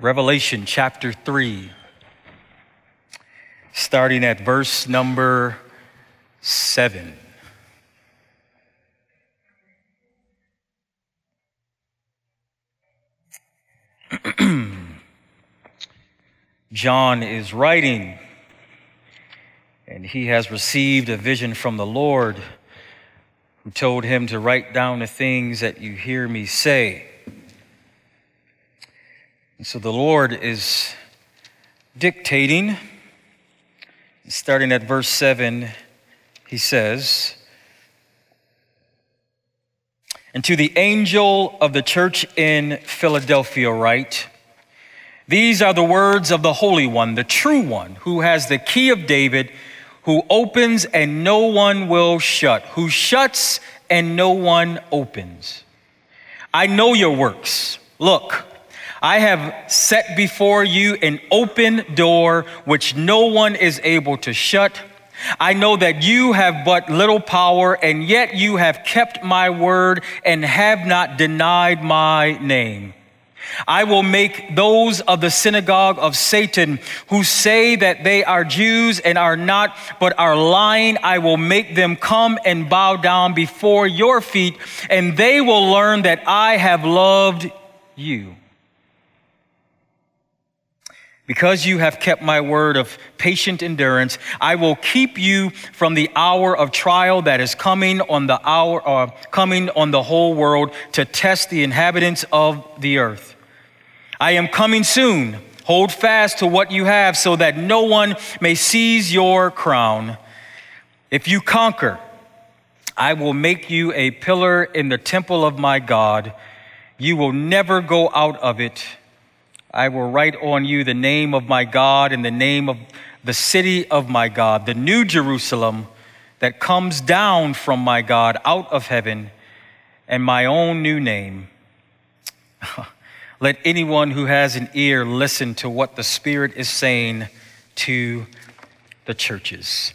Revelation chapter 3, starting at verse number 7. John is writing, and he has received a vision from the Lord, who told him to write down the things that you hear me say. And so the Lord is dictating. Starting at verse 7, he says, "And to the angel of the church in Philadelphia write, these are the words of the Holy One, the true One, who has the key of David, who opens and no one will shut, who shuts and no one opens. I know your works. Look, I have set before you an open door which no one is able to shut. I know that you have but little power, and yet you have kept my word and have not denied my name. I will make those of the synagogue of Satan who say that they are Jews and are not, but are lying. I will make them come and bow down before your feet, and they will learn that I have loved you. Because you have kept my word of patient endurance, I will keep you from the hour of trial that is coming on the whole world to test the inhabitants of the earth. I am coming soon. Hold fast to what you have so that no one may seize your crown. If you conquer, I will make you a pillar in the temple of my God. You will never go out of it. I will write on you the name of my God and the name of the city of my God, the new Jerusalem that comes down from my God out of heaven, and my own new name. Let anyone who has an ear listen to what the Spirit is saying to the churches."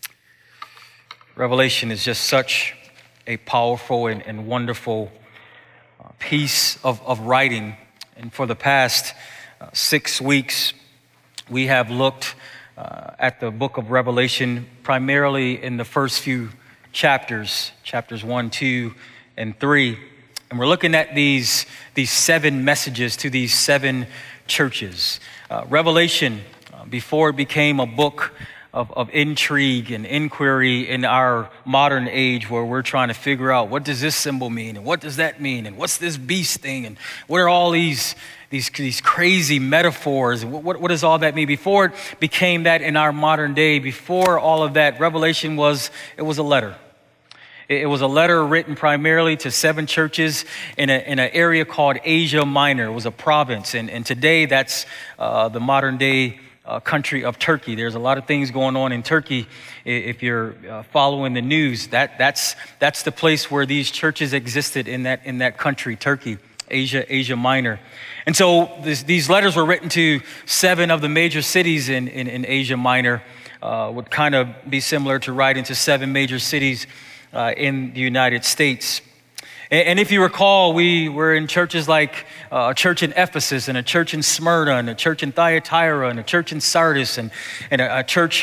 Revelation is just such a powerful and wonderful piece of writing. And for the past 6 weeks, we have looked at the book of Revelation primarily in the first few chapters 1, 2, and 3. And we're looking at these 7 messages to these 7 churches. Revelation, before it became a book of intrigue and inquiry in our modern age, where we're trying to figure out, what does this symbol mean? And what does that mean? And what's this beast thing? And what are all these crazy metaphors? What does all that mean? Before it became that in our modern day, before all of that, Revelation was a letter. It was a letter written primarily to 7 churches in an area called Asia Minor. It was a province, and today that's the modern day country of Turkey. There's a lot of things going on in Turkey. If you're following the news, that's the place where these churches existed in that country, Turkey, Asia Minor. And so these letters were written to 7 of the major cities in Asia Minor. Would kind of be similar to writing to 7 major cities in the United States. And if you recall, we were in churches like a church in Ephesus, and a church in Smyrna, and a church in Thyatira, and a church in Sardis, and a church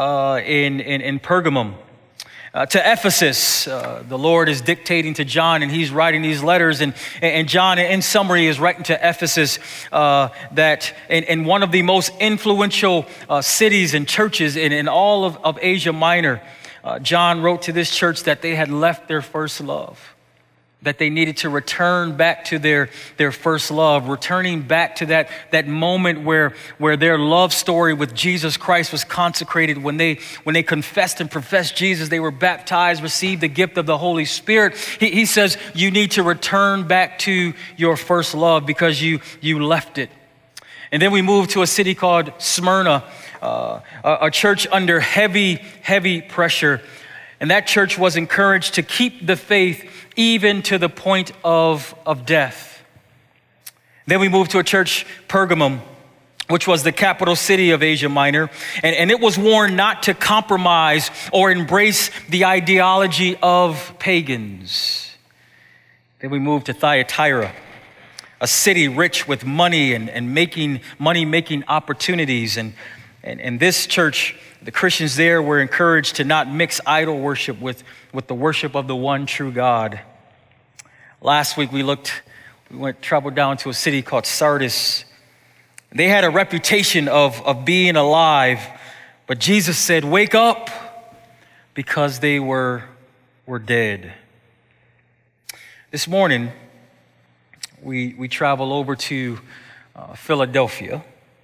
in Pergamum. To Ephesus, the Lord is dictating to John, and he's writing these letters. And John, in summary, is writing to Ephesus that in one of the most influential cities and churches in all of Asia Minor, John wrote to this church that they had left their first love, that they needed to return back to their first love, returning back to that moment where their love story with Jesus Christ was consecrated. When they confessed and professed Jesus, they were baptized, received the gift of the Holy Spirit. He says, you need to return back to your first love because you left it. And then we moved to a city called Smyrna, a church under heavy pressure. And that church was encouraged to keep the faith even to the point of death. Then we moved to a church, Pergamum, which was the capital city of Asia Minor. And it was warned not to compromise or embrace the ideology of pagans. Then we moved to Thyatira, a city rich with money and making money-making opportunities. And this church, the Christians there were encouraged to not mix idol worship with the worship of the one true God. Last week we traveled down to a city called Sardis. They had a reputation of being alive, but Jesus said, "Wake up," because they were dead. This morning, we travel over to Philadelphia,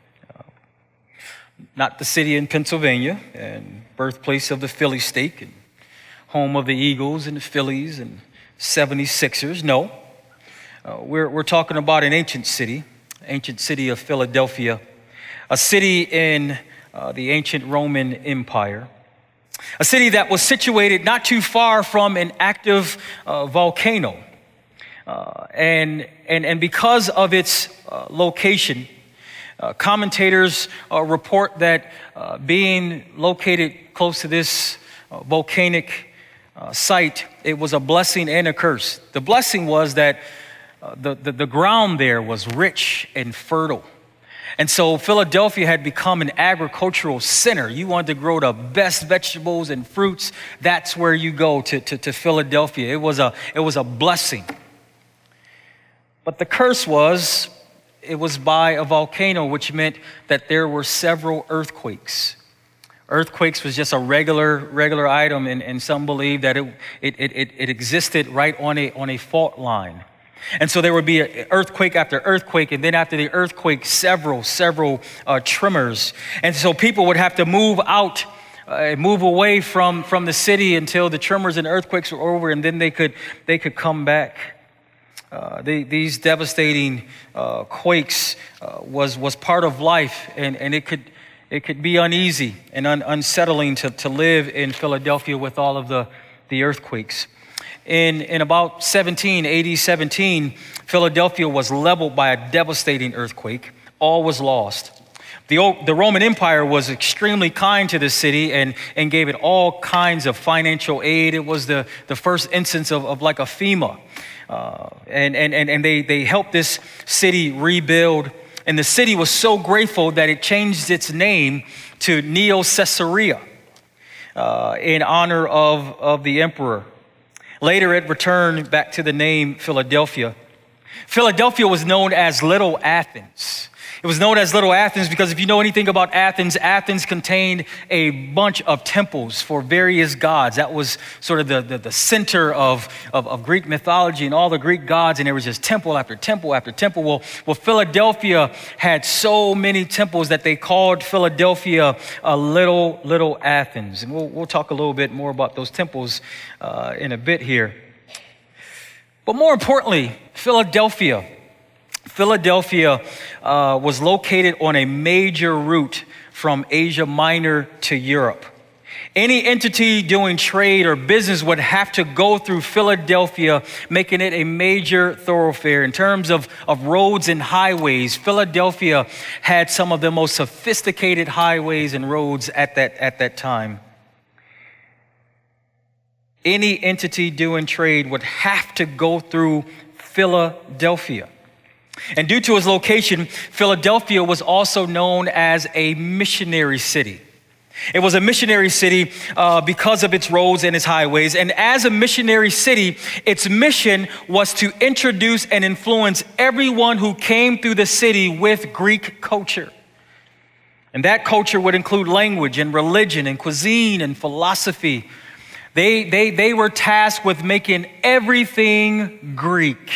not the city in Pennsylvania, and birthplace of the Philly steak, and home of the Eagles and the Phillies and 76ers. No, we're talking about an ancient city of Philadelphia, a city in the ancient Roman Empire, a city that was situated not too far from an active volcano. And because of its location, commentators report that being located close to this volcanic site, it was a blessing and a curse. The blessing was that the ground there was rich and fertile. And so Philadelphia had become an agricultural center. You wanted to grow the best vegetables and fruits, that's where you go to Philadelphia. It was a blessing. But the curse was, it was by a volcano, which meant that there were several earthquakes. Earthquakes was just a regular item, and some believe that it existed right on a fault line. And so there would be an earthquake after earthquake, and then after the earthquake, several tremors. And so people would have to move away from the city until the tremors and earthquakes were over, and then they could come back. These devastating quakes was part of life, and it could be uneasy and unsettling to live in Philadelphia with all of the earthquakes. In about AD 17, Philadelphia was leveled by a devastating earthquake. All was lost. The Roman Empire was extremely kind to the city and gave it all kinds of financial aid. It was the first instance of like a FEMA. And they helped this city rebuild. And the city was so grateful that it changed its name to Neo Caesarea in honor of the emperor. Later, it returned back to the name Philadelphia. Philadelphia was known as Little Athens. It was known as Little Athens because if you know anything about Athens, Athens contained a bunch of temples for various gods. That was sort of the center of Greek mythology and all the Greek gods, and there was just temple after temple after temple. Well, Philadelphia had so many temples that they called Philadelphia a little Athens. And we'll talk a little bit more about those temples in a bit here. But more importantly, Philadelphia was located on a major route from Asia Minor to Europe. Any entity doing trade or business would have to go through Philadelphia, making it a major thoroughfare. In terms of roads and highways, Philadelphia had some of the most sophisticated highways and roads at that time. Any entity doing trade would have to go through Philadelphia. And due to its location, Philadelphia was also known as a missionary city. It was a missionary city because of its roads and its highways. And as a missionary city, its mission was to introduce and influence everyone who came through the city with Greek culture. And that culture would include language and religion and cuisine and philosophy. They were tasked with making everything Greek.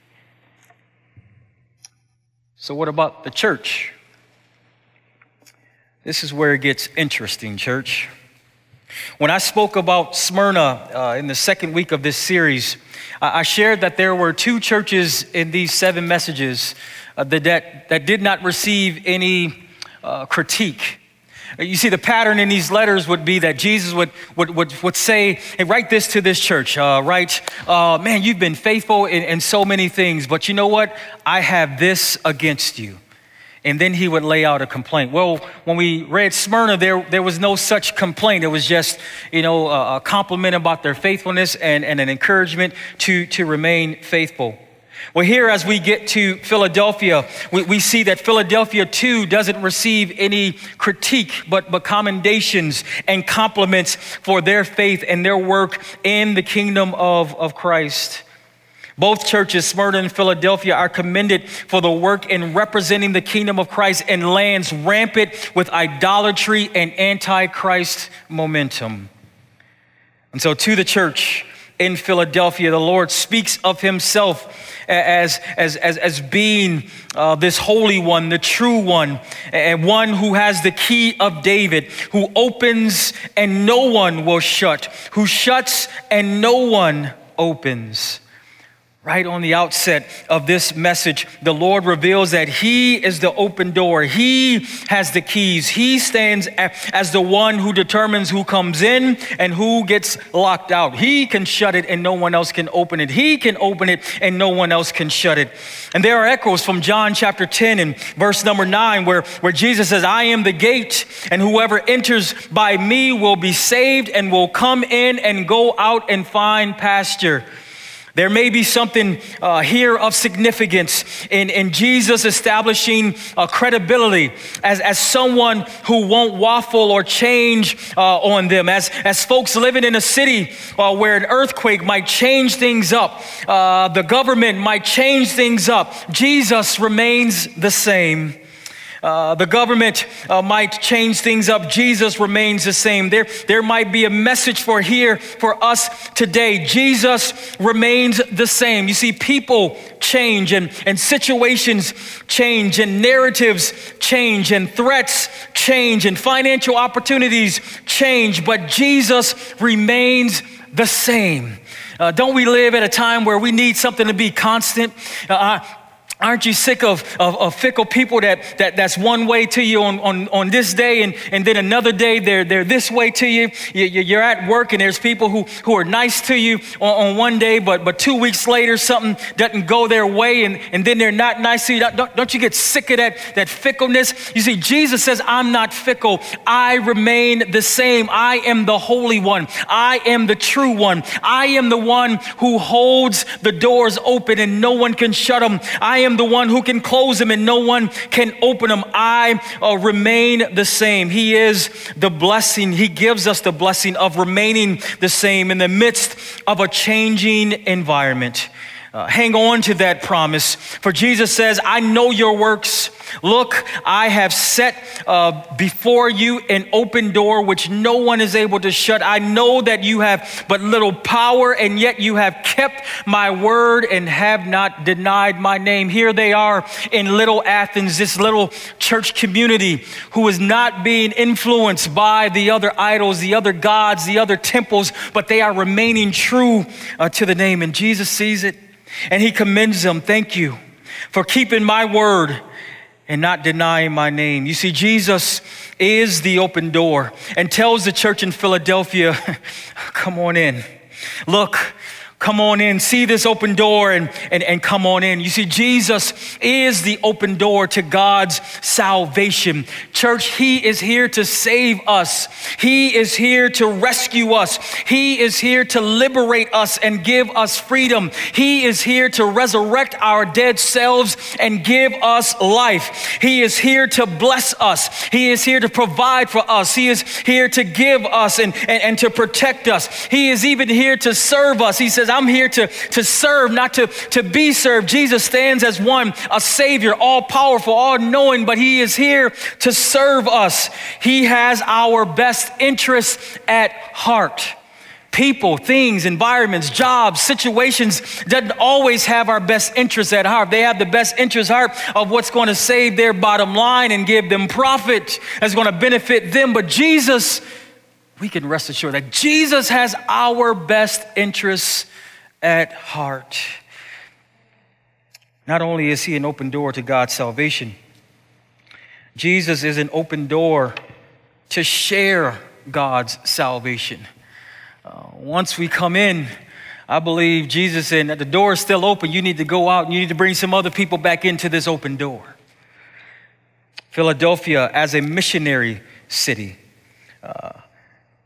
So what about the church? This is where it gets interesting, church. When I spoke about Smyrna in the second week of this series, I shared that there were two churches in these 7 messages that did not receive any critique. You see, the pattern in these letters would be that Jesus would say, hey, write this to this church, man, you've been faithful in so many things, but you know what? I have this against you. And then he would lay out a complaint. Well, when we read Smyrna, there was no such complaint. It was just, a compliment about their faithfulness and an encouragement to remain faithful. Well, here as we get to Philadelphia, we see that Philadelphia too doesn't receive any critique, but commendations and compliments for their faith and their work in the kingdom of Christ. Both churches, Smyrna and Philadelphia, are commended for the work in representing the kingdom of Christ in lands rampant with idolatry and antichrist momentum. And so to the church in Philadelphia, the Lord speaks of himself as being this holy one, the true one, and one who has the key of David, who opens and no one will shut, who shuts and no one opens. Right on the outset of this message, the Lord reveals that he is the open door. He has the keys. He stands as the one who determines who comes in and who gets locked out. He can shut it and no one else can open it. He can open it and no one else can shut it. And there are echoes from John chapter 10 and verse number 9 where Jesus says, I am the gate, and whoever enters by me will be saved and will come in and go out and find pasture. There may be something here of significance in Jesus establishing credibility as someone who won't waffle or change on them. As folks living in a city where an earthquake might change things up, the government might change things up, Jesus remains the same. The government might change things up. Jesus remains the same. There might be a message for us today. Jesus remains the same. You see, people change and situations change and narratives change and threats change and financial opportunities change, but Jesus remains the same. Don't we live at a time where we need something to be constant? Aren't you sick of fickle people that's one way to you on this day and then another day they're this way to you? You're at work and there's people who are nice to you on one day, but 2 weeks later something doesn't go their way and then they're not nice to you. Don't you get sick of that fickleness? You see, Jesus says, I'm not fickle. I remain the same. I am the Holy One. I am the true one. I am the one who holds the doors open and no one can shut them. I am the one who can close them and no one can open them. I remain the same. He is the blessing. He gives us the blessing of remaining the same in the midst of a changing environment. Hang on to that promise. For Jesus says, I know your works. Look, I have set before you an open door which no one is able to shut. I know that you have but little power, and yet you have kept my word and have not denied my name. Here they are in Little Athens, this little church community who is not being influenced by the other idols, the other gods, the other temples, but they are remaining true to the name. And Jesus sees it and he commends them. Thank you for keeping my word and not denying my name. You see, Jesus is the open door and tells the church in Philadelphia, come on in. Look, come on in, see this open door and come on in. You see, Jesus is the open door to God's salvation. Church, he is here to save us. He is here to rescue us. He is here to liberate us and give us freedom. He is here to resurrect our dead selves and give us life. He is here to bless us. He is here to provide for us. He is here to give us and to protect us. He is even here to serve us. He says, I'm here to serve, not to be served. Jesus stands as one, a savior, all powerful, all knowing, but he is here to serve us. He has our best interests at heart. People, things, environments, jobs, situations doesn't always have our best interests at heart. They have the best interest at heart of what's going to save their bottom line and give them profit, that's going to benefit them. But Jesus, we can rest assured that Jesus has our best interests at heart. Not only is he an open door to God's salvation, Jesus is an open door to share God's salvation. Once we come in, I believe Jesus said that the door is still open. You need to go out and you need to bring some other people back into this open door. Philadelphia as a missionary city.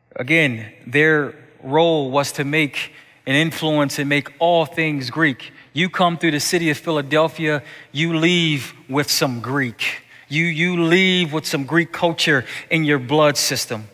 Again, their role was to make an influence and make all things Greek. You come through the city of Philadelphia, you leave with some Greek. You leave with some Greek culture in your blood system.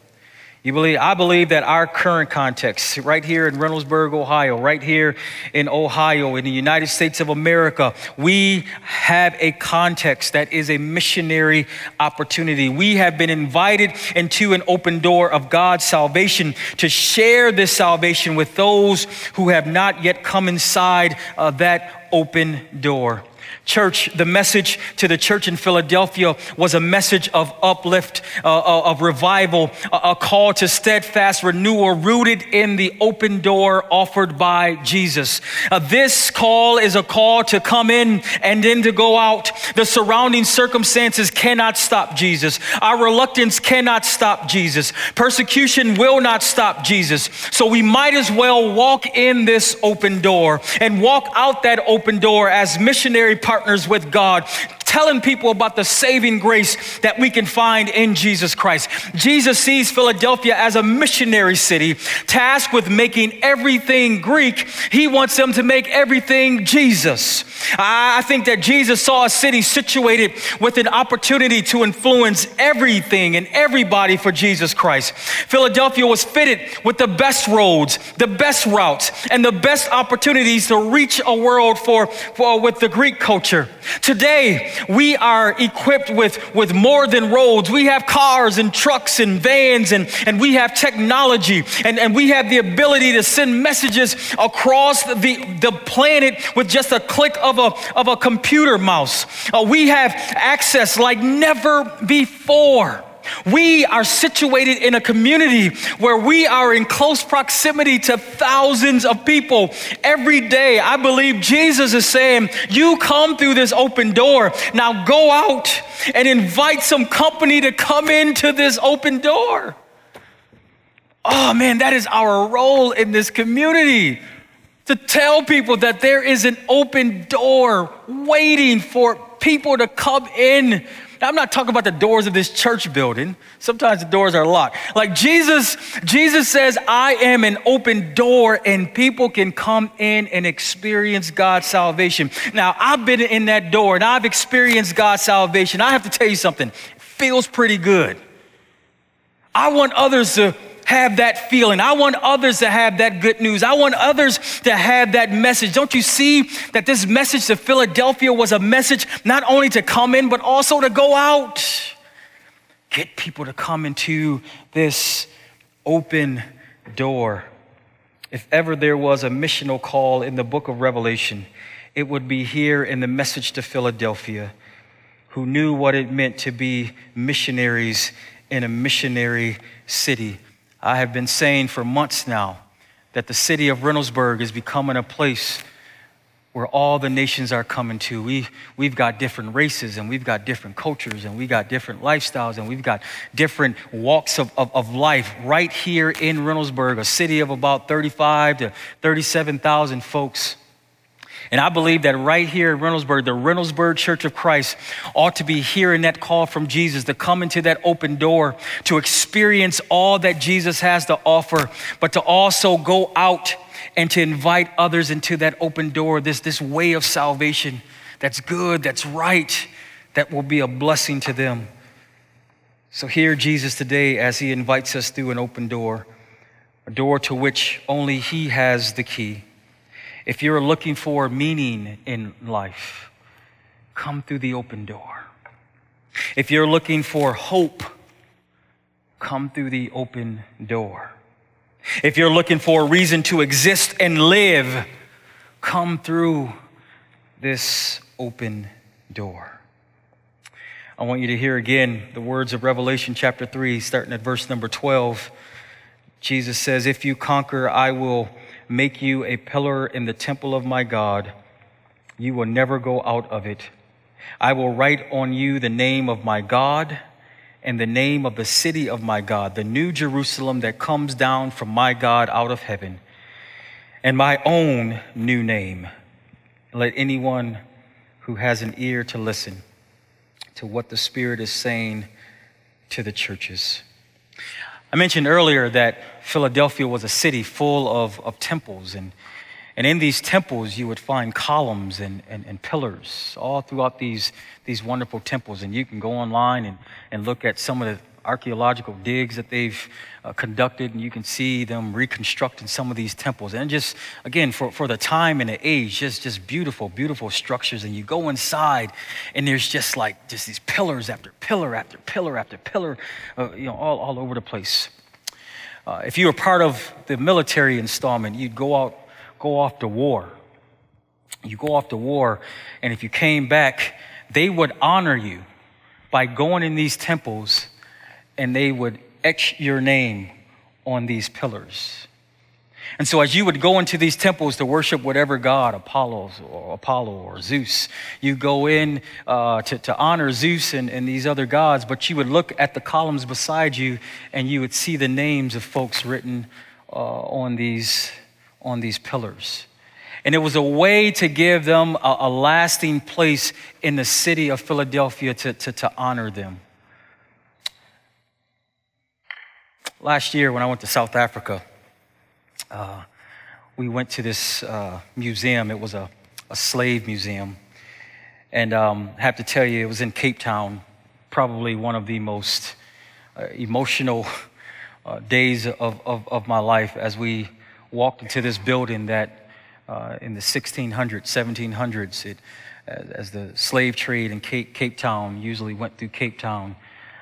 I believe that our current context, right here in Reynoldsburg, Ohio, right here in Ohio, in the United States of America, we have a context that is a missionary opportunity. We have been invited into an open door of God's salvation to share this salvation with those who have not yet come inside that open door. Church, the message to the church in Philadelphia was a message of uplift, of revival, a call to steadfast renewal rooted in the open door offered by Jesus. This call is a call to come in and then to go out. The surrounding circumstances cannot stop Jesus. Our reluctance cannot stop Jesus. Persecution will not stop Jesus. So we might as well walk in this open door and walk out that open door as missionary partners with God, telling people about the saving grace that we can find in Jesus Christ. Jesus sees Philadelphia as a missionary city, tasked with making everything Greek. He wants them to make everything Jesus. I think that Jesus saw a city situated with an opportunity to influence everything and everybody for Jesus Christ. Philadelphia was fitted with the best roads, the best routes, and the best opportunities to reach a world with the Greek culture. Today, we are equipped with more than roads. We have cars and trucks and vans, and we have technology, and we have the ability to send messages across the planet with just a click of a computer mouse. We have access like never before. We are situated in a community where we are in close proximity to thousands of people every day. I believe Jesus is saying, you come through this open door. Now go out and invite some company to come into this open door. Oh man, that is our role in this community. To tell people that there is an open door waiting for people to come in. Now, I'm not talking about the doors of this church building. Sometimes the doors are locked. Like Jesus says, I am an open door and people can come in and experience God's salvation. Now, I've been in that door and I've experienced God's salvation. I have to tell you something, it feels pretty good. I want others to have that feeling. I want others to have that good news. I want others to have that message. Don't you see that this message to Philadelphia was a message not only to come in, but also to go out? Get people to come into this open door. If ever there was a missional call in the book of Revelation, it would be here in the message to Philadelphia, who knew what it meant to be missionaries in a missionary city. I have been saying for months now that the city of Reynoldsburg is becoming a place where all the nations are coming to. We've got different races and we've got different cultures and we've got different lifestyles and we've got different walks of life right here in Reynoldsburg, a city of about 35 to 37,000 folks. And I believe that right here in Reynoldsburg, the Reynoldsburg Church of Christ ought to be hearing that call from Jesus to come into that open door, to experience all that Jesus has to offer, but to also go out and to invite others into that open door, this way of salvation that's good, that's right, that will be a blessing to them. So hear Jesus today as he invites us through an open door, a door to which only he has the key. If you're looking for meaning in life, come through the open door. If you're looking for hope, come through the open door. If you're looking for a reason to exist and live, come through this open door. I want you to hear again the words of Revelation chapter 3, starting at verse number 12. Jesus says, if you conquer, I will make you a pillar in the temple of my God. You will never go out of it. I will write on you the name of my God and the name of the city of my God, the new Jerusalem that comes down from my God out of heaven, and my own new name. Let anyone who has an ear to listen to what the Spirit is saying to the churches. I mentioned earlier that Philadelphia was a city full of temples, And in these temples, you would find columns and pillars all throughout these wonderful temples. And you can go online and look at some of the archaeological digs that they've conducted, and you can see them reconstructing some of these temples. And just, again, for the time and the age, just beautiful, beautiful structures. And you go inside, and there's just these pillars after pillar after pillar after pillar, all over the place. If you were part of the military installment, you'd go off to war. You go off to war, and if you came back, they would honor you by going in these temples, and they would etch your name on these pillars. And so as you would go into these temples to worship whatever god, Apollo or Zeus, you go in to honor Zeus and these other gods, but you would look at the columns beside you, and you would see the names of folks written on these pillars. And it was a way to give them a lasting place in the city of Philadelphia to honor them. Last year when I went to South Africa, we went to this museum. It was a slave museum. And I have to tell you, it was in Cape Town, probably one of the most emotional days of my life, as we walked into this building that in the 1600s, 1700s, as the slave trade in Cape Town usually went through Cape Town,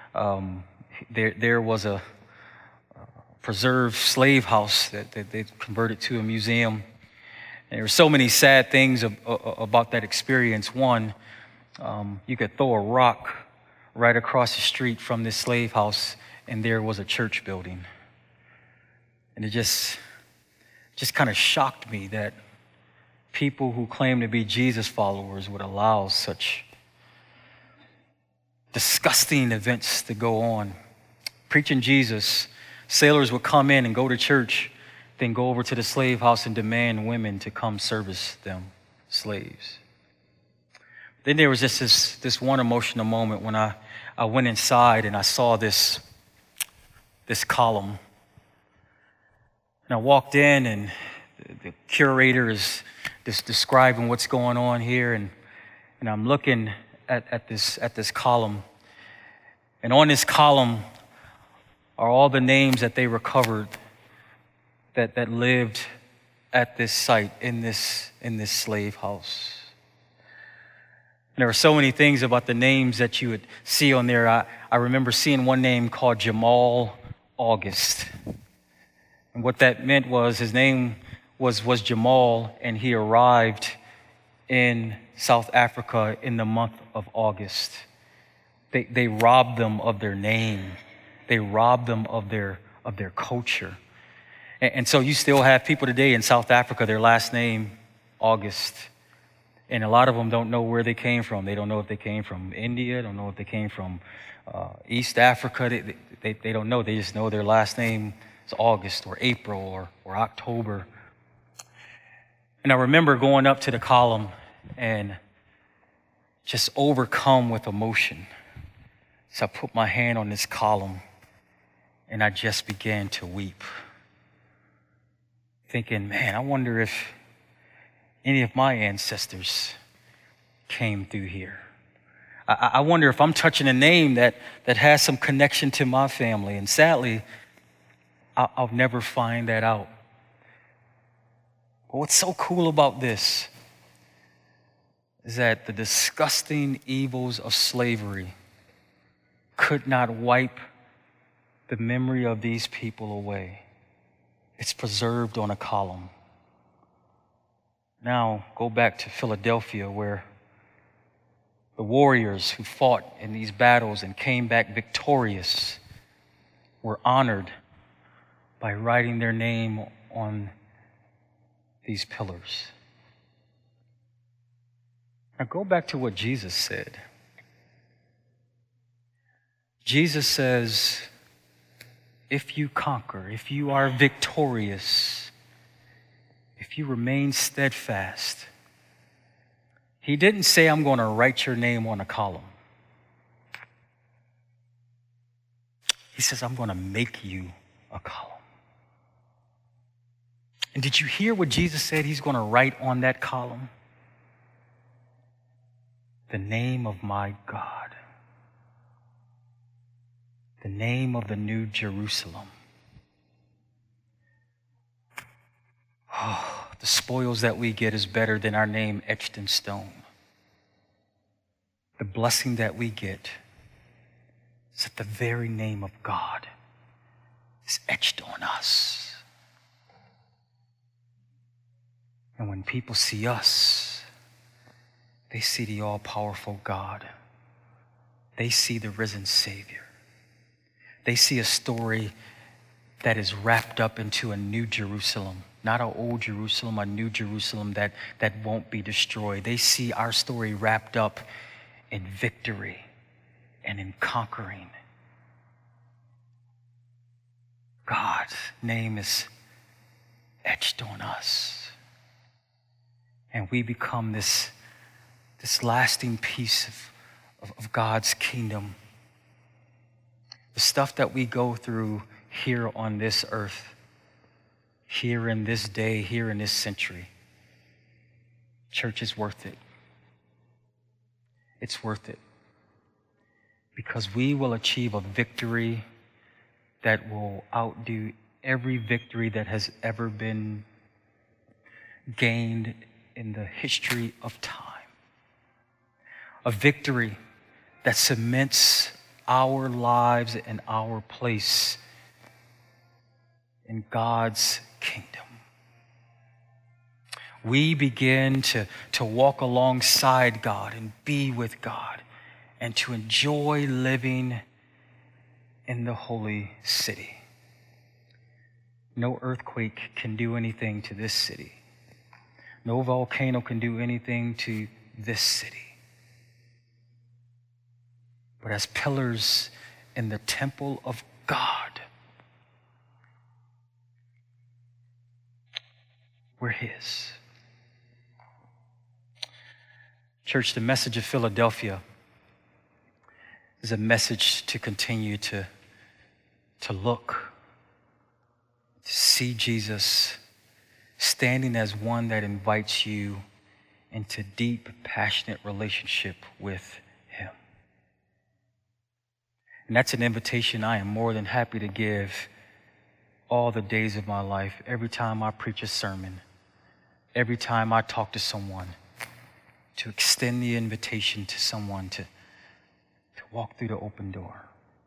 there was a preserved slave house that they converted to a museum. And there were so many sad things about that experience. One, you could throw a rock right across the street from this slave house, and there was a church building. And it just kind of shocked me that people who claim to be Jesus followers would allow such disgusting events to go on. Preaching Jesus, sailors would come in and go to church, then go over to the slave house and demand women to come service them, slaves. Then there was just this one emotional moment when I went inside and I saw this column. And I walked in, and the curator is just describing what's going on here, and I'm looking at this column. And on this column are all the names that they recovered that lived at this site in this slave house. And there were so many things about the names that you would see on there. I remember seeing one name called Jamal August. And what that meant was his name was Jamal, and he arrived in South Africa in the month of August. They robbed them of their name. They robbed them of their culture. And so you still have people today in South Africa, their last name, August. And a lot of them don't know where they came from. They don't know if they came from India, don't know if they came from East Africa. They don't know. They just know their last name is August or April or October. And I remember going up to the column and just overcome with emotion. So I put my hand on this column and I just began to weep, thinking, man, I wonder if any of my ancestors came through here. I wonder if I'm touching a name that has some connection to my family. And sadly, I'll never find that out. But what's so cool about this is that the disgusting evils of slavery could not wipe the memory of these people away. It's preserved on a column. Now, go back to Philadelphia, where the warriors who fought in these battles and came back victorious were honored by writing their name on these pillars. Now, go back to what Jesus said. Jesus says, if you conquer, if you are victorious, if you remain steadfast. He didn't say, I'm going to write your name on a column. He says, I'm going to make you a column. And did you hear what Jesus said he's going to write on that column? The name of my God. The name of the new Jerusalem. Oh, the spoils that we get is better than our name etched in stone. The blessing that we get is that the very name of God is etched on us. And when people see us, they see the all-powerful God. They see the risen Savior. They see a story that is wrapped up into a new Jerusalem. Not an old Jerusalem, a new Jerusalem that won't be destroyed. They see our story wrapped up in victory and in conquering. God's name is etched on us. And we become this lasting piece of God's kingdom. The stuff that we go through here on this earth, here in this day, here in this century, church, is worth it. It's worth it. Because we will achieve a victory that will outdo every victory that has ever been gained in the history of time. A victory that cements our lives and our place in God's kingdom. We begin to walk alongside God and be with God and to enjoy living in the holy city. No earthquake can do anything to this city. No volcano can do anything to this city. But as pillars in the temple of God, we're His. Church, the message of Philadelphia is a message to continue to look, to see Jesus standing as one that invites you into deep, passionate relationship with Him. And that's an invitation I am more than happy to give all the days of my life, every time I preach a sermon, every time I talk to someone, to extend the invitation to someone to walk through the open door.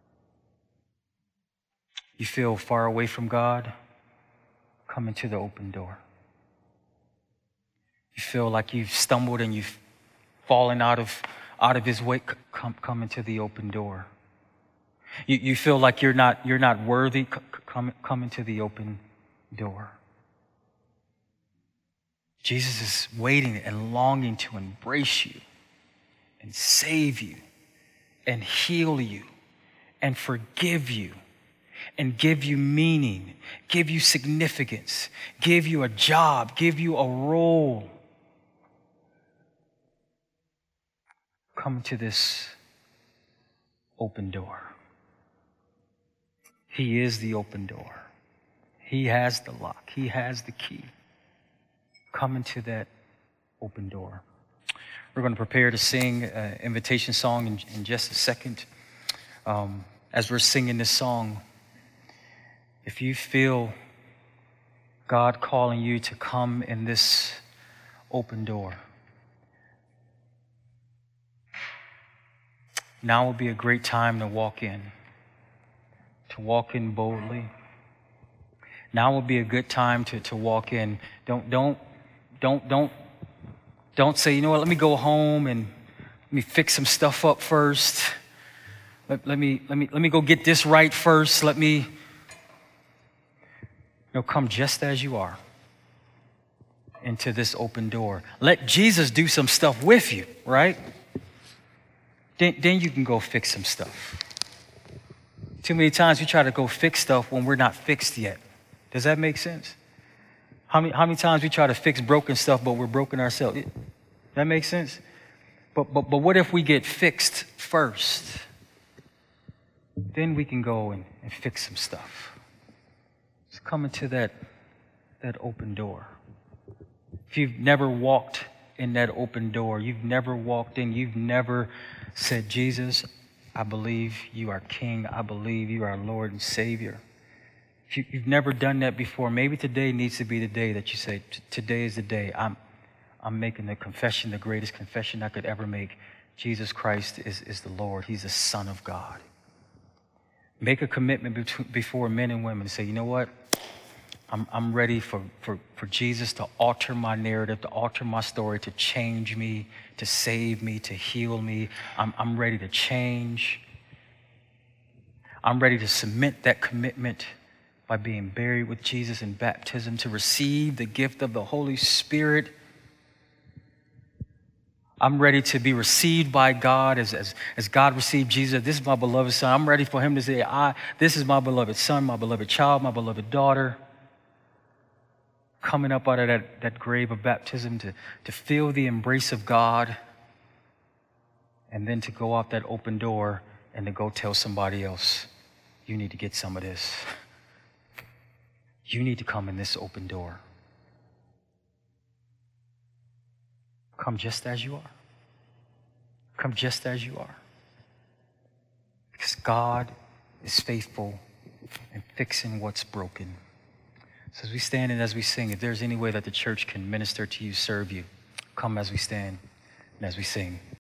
You feel far away from God? Come into the open door. You feel like you've stumbled and you've fallen out of His way? Come into the open door. You feel like you're not worthy? Come into the open door. Jesus is waiting and longing to embrace you and save you and heal you and forgive you and give you meaning, give you significance, give you a job, give you a role. Come to this open door. He is the open door. He has the lock. He has the key. Come into that open door. We're going to prepare to sing an invitation song in just a second. As we're singing this song, if you feel God calling you to come in this open door, now would be a great time to walk in boldly. Now would be a good time to walk in. Don't say, you know what, let me go home and let me fix some stuff up first. Let me go get this right first. Come just as you are into this open door. Let Jesus do some stuff with you, right? Then you can go fix some stuff. Too many times we try to go fix stuff when we're not fixed yet. Does that make sense? How many times we try to fix broken stuff, but we're broken ourselves? That makes sense? But what if we get fixed first? Then we can go and fix some stuff. Come into that that open door. If you've never walked in that open door, you've never walked in, you've never said, Jesus, I believe you are King. I believe you are Lord and Savior. If you've never done that before, maybe today needs to be the day that you say, today is the day. I'm making the confession, the greatest confession I could ever make. Jesus Christ is the Lord. He's the Son of God. Make a commitment before men and women. Say, you know what? I'm ready for Jesus to alter my narrative, to alter my story, to change me, to save me, to heal me. I'm ready to change. I'm ready to cement that commitment by being buried with Jesus in baptism, to receive the gift of the Holy Spirit. I'm ready to be received by God as God received Jesus. This is my beloved Son. I'm ready for him to say, this is my beloved son, my beloved child, my beloved daughter. Coming up out of that grave of baptism to feel the embrace of God, and then to go out that open door and to go tell somebody else, you need to get some of this. You need to come in this open door. Come just as you are. Come just as you are. Because God is faithful in fixing what's broken. So as we stand and as we sing, if there's any way that the church can minister to you, serve you, come as we stand and as we sing.